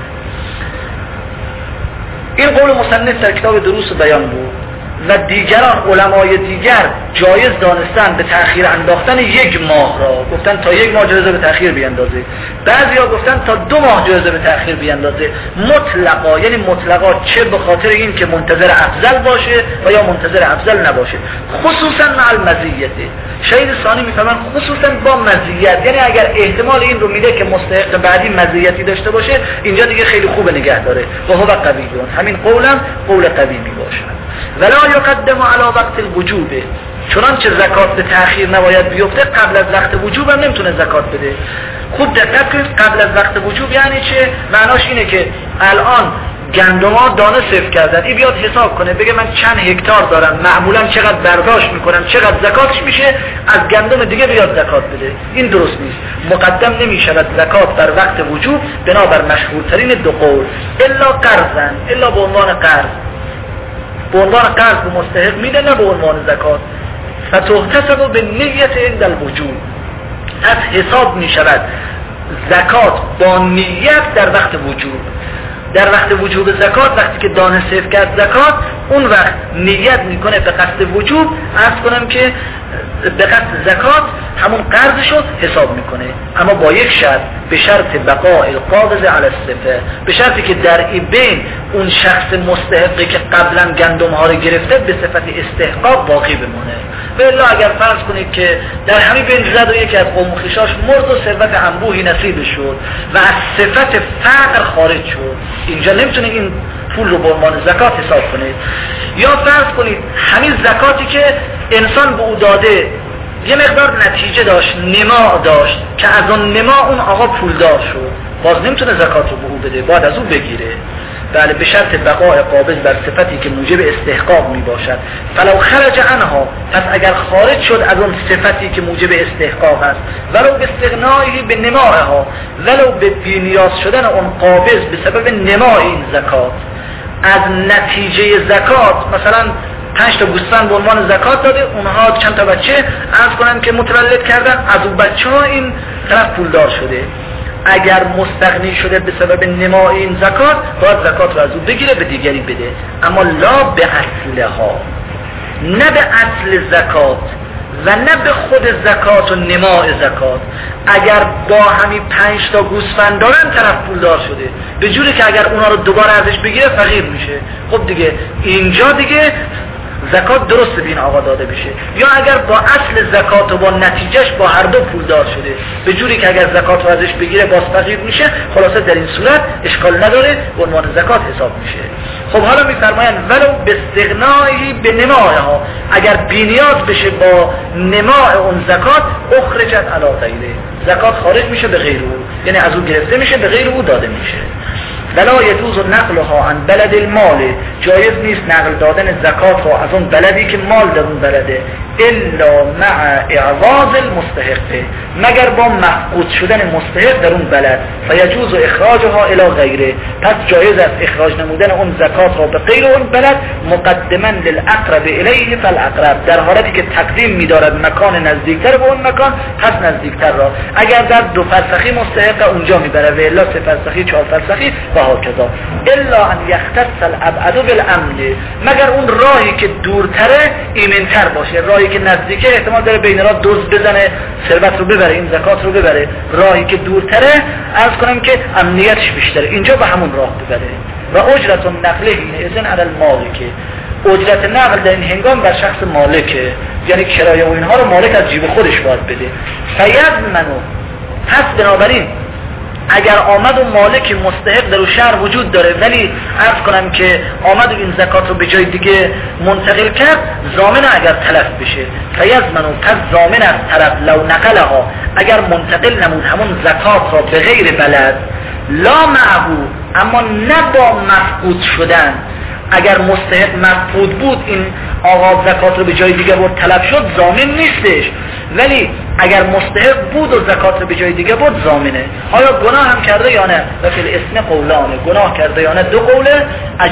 این قول مصنف در کتاب دروس بیان بود و دیگران علمای دیگر جایز دانستن به تأخیر انداختن 1 ماه را، گفتن تا 1 ماه جایز به تأخیر بیاندازه، بعضیا گفتن تا 2 ماه جایز به تأخیر بیاندازه مطلقا، یعنی مطلقا چه به خاطر این که منتظر افضل باشه و یا منتظر افضل نباشه، خصوصا مع المزیت. شهید ثانی میفهمن خصوصا با مزیت، یعنی اگر احتمال این رو میده که مستحق بعدی مزیتی داشته باشه اینجا دیگه خیلی خوب نگه داره و هو قویون، همین قولم قول قوی میباشه. ولا یقدم علی وقت الوجوب، چنانچه زکات به تأخیر نباید بیفته قبل از وقت وجوب هم نمیتونه زکات بده. خوب دقت کنید قبل از وقت وجوب یعنی چه؟ معناش اینه که الان گندم‌ها دانه صفر کردن، این بیاد حساب کنه بگه من چند هکتار دارم، معمولا چقدر برداشت میکنم، چقدر زکاتش میشه، از گندم دیگه بیاد زکات بده. این درست نیست. مقدم نمیشود زکات در وقت وجوب بنابر مشهورترین 2 قول، الا قرضن، الا به عنوان قرض، به عنوان قرض به مستحق میده، نه به عنوان زکات. فتحتسب به نیت عند الوجوب، از حساب میشود زکات با نیت در وقت وجوب. در وقت وجوب زکات وقتی که دانه صرف کرد زکات، اون وقت نیت میکنه به قصد وجوب، عرض کنم که به قصد زکات همون قرضشو حساب میکنه، اما با یک شرط، به شرط بقاء القابض علی الصفه، به شرطی که در این بین اون شخص مستحقی که قبلا گندم ها رو گرفته به صفت استحقاق باقی بمونه. و الا اگر فرض کنید که در همین بین زد و یکی از قوم خویشاش مرد و ثروت انبوهی نصیب شد و از صفت فقر خارج شد، اینجا نمیتونه این پول رو به عنوان زکات حساب کنید. یا فرض کنید همین زکاتی که انسان به او داده یه مقدار نتیجه داشت، نما داشت که از اون نما اون آقا پولدار شد، باز نمیتونه زکات رو به او بده، باید از او بگیره. بله، به شرط بقاء قابض بر صفتی که موجب استحقاق می باشد. فلو خرج عنها، پس اگر خارج شد از اون صفتی که موجب استحقاق است، ولو به استغنایی به نماها، ولو به بی‌نیاز شدن اون قابض به سبب نمای این زکات، از نتیجه زکات مثلا 5 تا گوسفند به عنوان زکات داده، اونها چند تا بچه عرض کنن که متولد کردن، از اون بچه‌ها این طرف پولدار شده، اگر مستغنی شده به سبب نمای این زکات، باید زکات رو از اون بگیره به دیگری بده، اما لا به اصلها، نه به اصل زکات و نه به خود زکات و نمای زکات. اگر با همین 5 تا گوسفند دارن طرف پولدار شده، به جوری که اگر اونا رو دوباره ازش بگیره فقیر میشه، خب دیگه اینجا دیگه زکات درست به این آقا داده بشه. یا اگر با اصل زکات و با نتیجهش با هر دو پولدار شده، به جوری که اگر زکات رو ازش بگیره باز فقیر میشه، خلاصه در این صورت اشکال نداره، به عنوان زکات حساب میشه. خب حالا میفرمایند ولو به استغنایی به نماها، اگر بی‌نیاز بشه با نماء اون زکات، اخرجت علی غیره، زکات خارج میشه به غیر او، یعنی از او گرفته میشه به غیر او داده میشه. ولا يجوز نقلها عن بلد المال، جایز نیست نقل دادن زکات رو از اون بلدی که مال در اون بلده، الا مع اعواض المستحق، مگر با مفقود شدن مستحق در اون بلد، فیجوز اخراجها الى غیره، پس جایز است اخراج نمودن اون زکات رو به غیر اون بلد، مقدما للاقرب الیه فالاقرب، در حالتی که تقدیم می‌دارد مکان نزدیکتر به اون مکان، پس نزدیکتر را. اگر در 2 فرسخی مستحق اونجا میبره و الا 3 فرسخی 4 فرسخی و هكذا، الا ان يختص الابعد بالامن، مگر اون راهی که دورتره ایمن‌تر باشه، راهی که نزدیکه احتمال داره بین را دزد بزنه ثروت رو ببره، این زکات رو ببره، راهی که دورتره عرض کنم که امنیتش بیشتره، اینجا به همون راه ببره. و اجرت النقل اذن علی المالک، اجرت نقل در این هنگام بر شخص مالکه، یعنی کرایه و اینها رو مالک از جیب خودش باید بده. فیضمنو، پس بنابراین اگر آمد و مالک مستحق در شهر وجود داره ولی عرض کنم که آمد و این زکات رو به جای دیگه منتقل کرد، ضامن اگر تلف بشه، فیضمنو، پس ضامن از طرف لو نقلها، اگر منتقل نمود همون زکات را به غیر بلد، لا معهو، اما نه با مفقود شدن. اگر مستحق مفقود بود این آقا زکات رو به جای دیگه برد طلب شد ضامن نیستش، ولی اگر مستحق بود و زکات رو به جای دیگه برد ضامنه. آیا گناه هم کرده یا نه؟ و فی الاسم قولانه، گناه کرده یا نه دو قوله.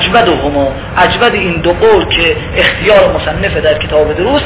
اجود این دو قول که اختیار مصنف در کتاب دروس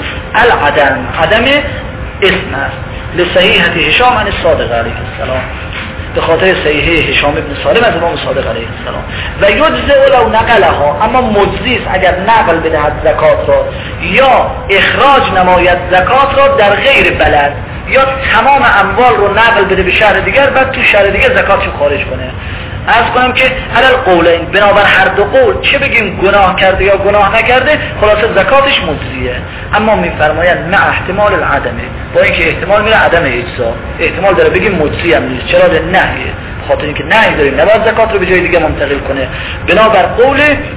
عدم اسم است. لصحیحة هشام عن الصادق علیه السلام، به خاطر صحیحه هشام ابن سالم از امام صادق علیه السلام. و یجزئ لو نقلها، اما مجزیست اگر نقل بدهد زکات را یا اخراج نماید زکات را در غیر بلد، یا تمام اموال رو نقل بده به شهر دیگر بعد تو شهر دیگر زکاتشو خارج کنه. عرض کنم که علل قولین، بنابر هر دو قول چه بگیم گناه کرده یا گناه نکرده خلاصه زکاتش مجزیه. اما میفرمایند نه احتمال العدمه، با اینکه احتمال میره عدم اجزا، احتمال داره بگیم مجزی هم نیست. چرا؟ به نهیه، خاطر اینکه نهی داریم نباید زکات رو به جای دیگه منتقل کنه. بنابر قول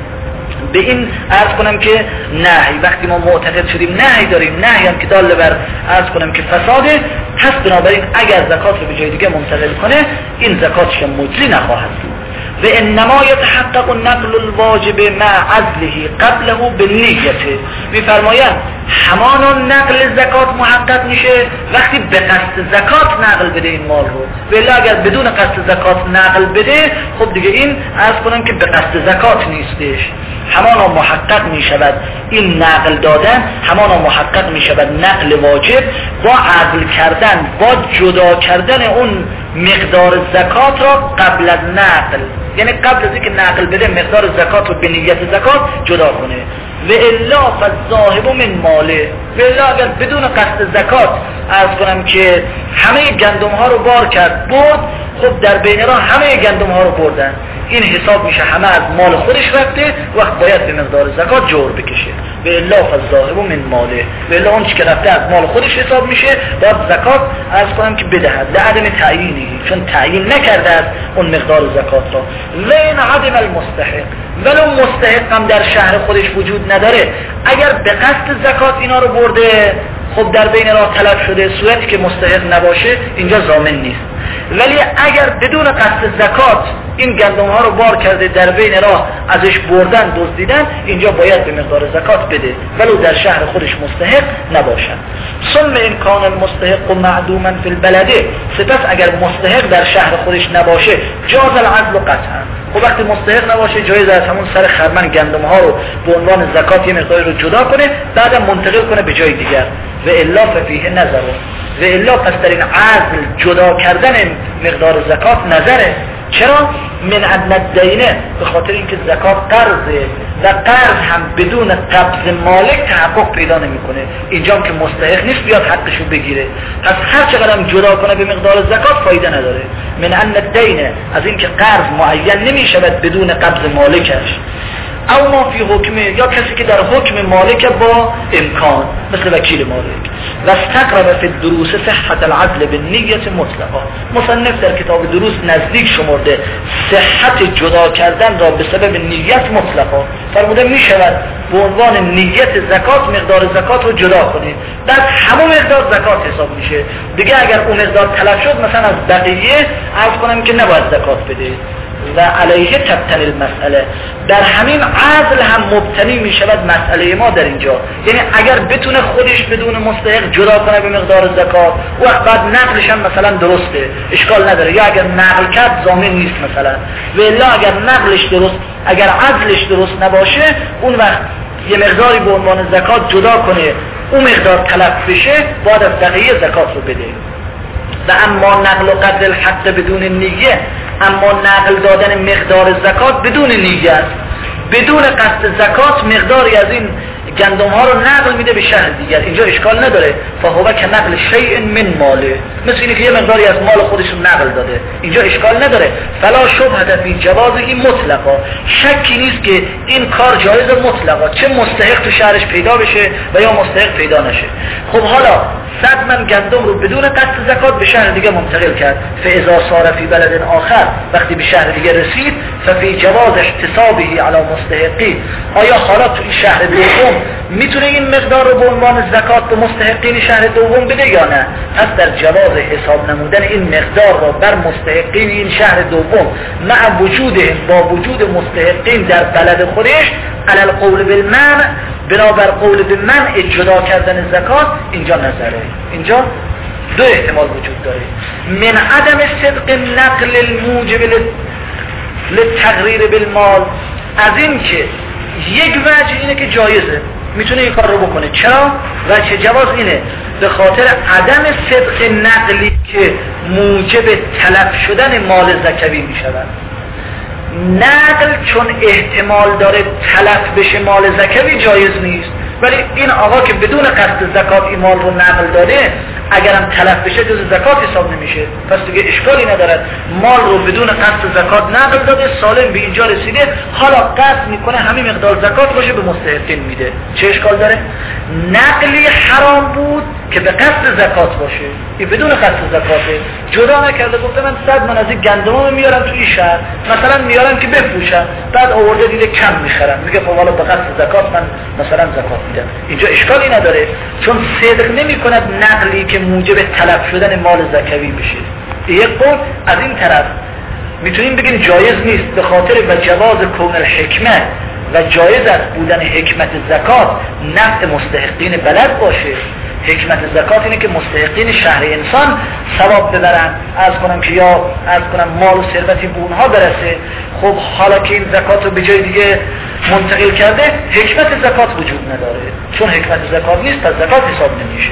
به این عرض کنم که نهی، وقتی ما معتقد شدیم نهی داریم، نهی هم که دال بر عرض کنم که فساده، پس بنابراین اگر زکات رو به جای دیگه منتقل کنه این زکاتش مجزی نخواهد بود. و انما یتحقق نقل الواجب مع عدله قبله بالنیت، میفرمایند همان نقل زکات محقق میشه وقتی به قصد زکات نقل بده این مال رو، ولی اگر بدون قصد زکات نقل بده خب دیگه این عرض کنم که به قصد زکات نیستش. همانا محقق میشود این نقل دادن، همانا محقق میشود نقل واجب با عدل کردن، با جدا کردن اون مقدار زکات را قبل از نقل، یعنی قبل از اینکه نقل بده مقدار زکات رو به نیت زکات جدا کنه. و الا فالذاهب من ماله، و الا اگر بدون قصد زکات عرض کنم که همه گندم ها رو بار کرد برد، خب در بین راه همه گندم ها رو بردن، این حساب میشه همه از مال خودش رفته، وقت باید به مقدار زکات جور بکشه. و الا فالذاهب من ماله، و الا اون که رفته از مال خودش حساب میشه باید زکات عرض کنم که بدهد لعدم تعیینی، چون تعیین نکرده از اون مقدار زکات را. و این عدم المستحق، ولو مستحق هم در شهر خودش وجود نداره، اگر به قصد زکات اینا رو برده خب در بین راه تلف شده، صورتی که مستحق نباشه اینجا ضامن نیست. ولی اگر بدون قصد زکات این گندم ها رو بار کرده در بین راه ازش بردن دزدیدن، اینجا باید به مقدار زکات بده ولو در شهر خودش مستحق نباشد. ثم ان کان المستحق معدوما فی البلده، سپس اگر مستحق در شهر خودش نباشه جاز العدل قطعا، خب وقتی مستحق نباشه جایز است همون سر خرمن گندم ها رو به عنوان زکات یه مقداری رو جدا کنه بعدم منتقل کنه به جای دیگر. و الا ففیه نظر، و الا پس در این عدل جدا کردن مقدار زکات نظره. چرا؟ من ان الدینه، به خاطر اینکه زکات قرضه و قرض هم بدون قبض مالک تحقق پیدا نمیکنه، اینجا هم که مستحق نیست بیاد حقشو بگیره، پس هر چقدر جدا کنه به مقدار زکات فایده نداره. من ان الدینه، از اینکه قرض معین نمیشود بدون قبض مالکش. او ما فی حکمه، یا کسی که در حکم مالک با امکان مثل وکیل مالک. و استقرب فی الدروس صحت العدل بالنیت مطلقا، مصنف در کتاب دروس نزدیک شمرده صحت جدا کردن را به سبب نیت مطلقا، فرموده می شود به عنوان نیت زکات مقدار زکات رو جدا کنید، بعد همون مقدار زکات حساب میشه دیگه. اگر اون مقدار تلف شد مثلا از بقیه عرض کنم که نباید زکات بده. و علیه تبتنی المسئله، در همین عدل هم مبتنی می شود مسئله ما در اینجا، یعنی اگر بتونه خودش بدون مستحق جدا کنه به مقدار زکات و بعد نقلش هم مثلا درسته اشکال نداره، یا اگر نقل کرد ضامن نیست مثلا، و الا اگر نقلش درست، اگر عدلش درست نباشه اون وقت یه مقداری به عنوان زکات جدا کنه، اون مقدار تلف بشه باید از بقیه زکات رو بده. و اما نقل و قدر الحق بدون نیه، اما نقل دادن مقدار زکات بدون نیه است، بدون قصد زکات مقداری از این گندم ها رو نقل میده به شهر دیگر، اینجا اشکال نداره. فهو که نقل شیء من ماله، مثل اینه که یه مقداری از مال خودش رو نقل داده، اینجا اشکال نداره. فلا شبهه فی جوازه مطلقا، شکی نیست که این کار جایز مطلقا، چه مستحق تو شهرش پیدا بشه و یا مستحق پیدا نشه. خب حالا 100 من گندم رو بدون قصد زکات به شهر دیگه منتقل کرد، فاذا صار فی بلد آخر، وقتی به شهر دیگه رسید، ففی جواز احتسابه علی مستحقی. آیا حالا تو این شهر دوم میتونه این مقدار رو به عنوان زکات به مستحقین شهر دوم بده یا نه؟ پس در جواز حساب نمودن این مقدار رو بر مستحقین این شهر دوم مع وجودهم، با وجود مستحقین در بلد خودش، علی القول بالمنع، بنابر قول بالمنع جدا کردن زکات، اینجا نظره. اینجا دو احتمال وجود داره. من عدم صدق نقل الموجب للتغییر بالمال، از این که یک وجه اینه که جایزه، میتونه این کار رو بکنه. چرا؟ وجه جواز اینه به خاطر عدم صدق نقلی که موجب تلف شدن مال زکوی میشود. نقل چون احتمال داره تلف بشه مال زکوی جایز نیست، ولی این آقا که بدون قصد زکات این مال رو نقل داده، اگرم تلف بشه جز زکات حساب نمیشه، پس دیگه اشکالی نداره. مال رو بدون قصد زکات نقل داده، سالم به اینجا رسیده، حالا قصد میکنه همین مقدار زکات باشه به مستحقین میده، چه اشکال داره؟ نقلی حرام بود که به قصد زکات باشه، این بدون قصد زکاته، جدا نکرده. گفته من 100 من از این گندمامو میارم تو این شهر، مثلا میارم که بفروشم، بعد آورده دیده کم میخرم، میگه خب حالا به قصد زکات من مثلا زکات میدم. اینجا اشکالی نداره، چون صدق نمیکند نقلی که موجب تلف شدن مال زکوی بشه. یک قول. از این طرف میتونیم بگیم جایز نیست به خاطر و جواز کون الحکمه، و جایز است بودن حکمت زکات نفع مستحقین بلد باشه. حکمت زکات اینه که مستحقین شهر انسان ثواب ببرن، عرض کنم که یا عرض کنم مال و ثروتی به اونها برسه. خب حالا که این زکات رو به جای دیگه منتقل کرده، حکمت زکات وجود نداره، چون حکمت زکات نیست پس زکات حساب نمیشه.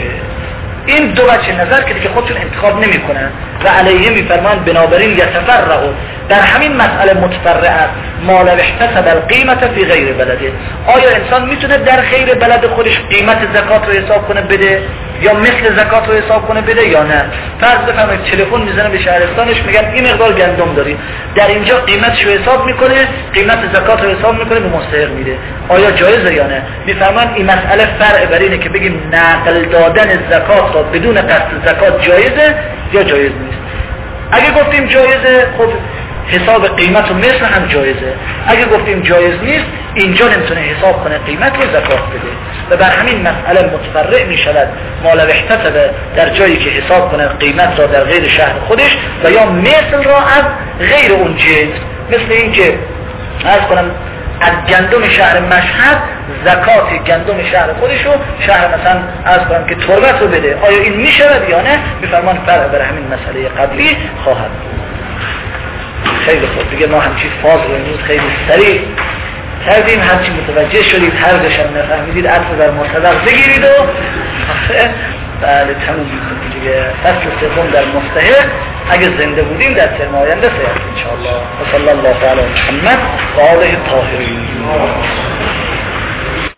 این دو وجه نظر که خودشون انتخاب نمیکنن و علیه میفرمان بنابراین یتفرعوا، در همین مسئله متفرع است ما لو احتسب القیمت فی غیر بلده. آیا انسان میتونه در غیر بلد خودش قیمت زکات رو حساب کنه بده یا مثل زکات رو حساب کنه بده یا نه؟ فرض بفرمایید تلفن میزنه به شهرستانش، میگن این مقدار گندم داری، در اینجا قیمتش رو حساب میکنه، قیمت زکات رو حساب میکنه، به مستحق میده. آیا جایزه یا نه؟ میفرمان این مسئله فرع بر اینه که بگیم نقل دادن زکات را بدون قصد زکات جایزه یا جایز نیست. اگه گفتیم جایزه، خب حساب قیمت و مثل هم جایزه. اگه گفتیم جایز نیست، اینجا نمیتونه حساب کنه قیمت رو زکات بده و بر همین مسئله متفرع میشود ما لو احتسب، در جایی که حساب کنه قیمت را در غیر شهر خودش و یا مثل را از غیر اون جنس، مثل این که عرض کنم از گندم شهر مشهد زکات گندم شهر خودشو شهر مثلا عرض کنم که تربت رو بده، آیا این میشود یا نه؟ میفرمان فرع بر همین مسئله قبلی خواهد. خیلی خوب، دیگه ما همچی فاز رو امروز خیلی سریع کردیم، هرچی متوجه شدید هر دشم نفهمیدید عطف بر مصدق بگیرید و بله تموم میکنید دیگه. فصل سوم در مستحق اگه زنده بودیم در ترم آینده سیاد انشاءالله. و صلی الله علی محمد و آله الطاهرین.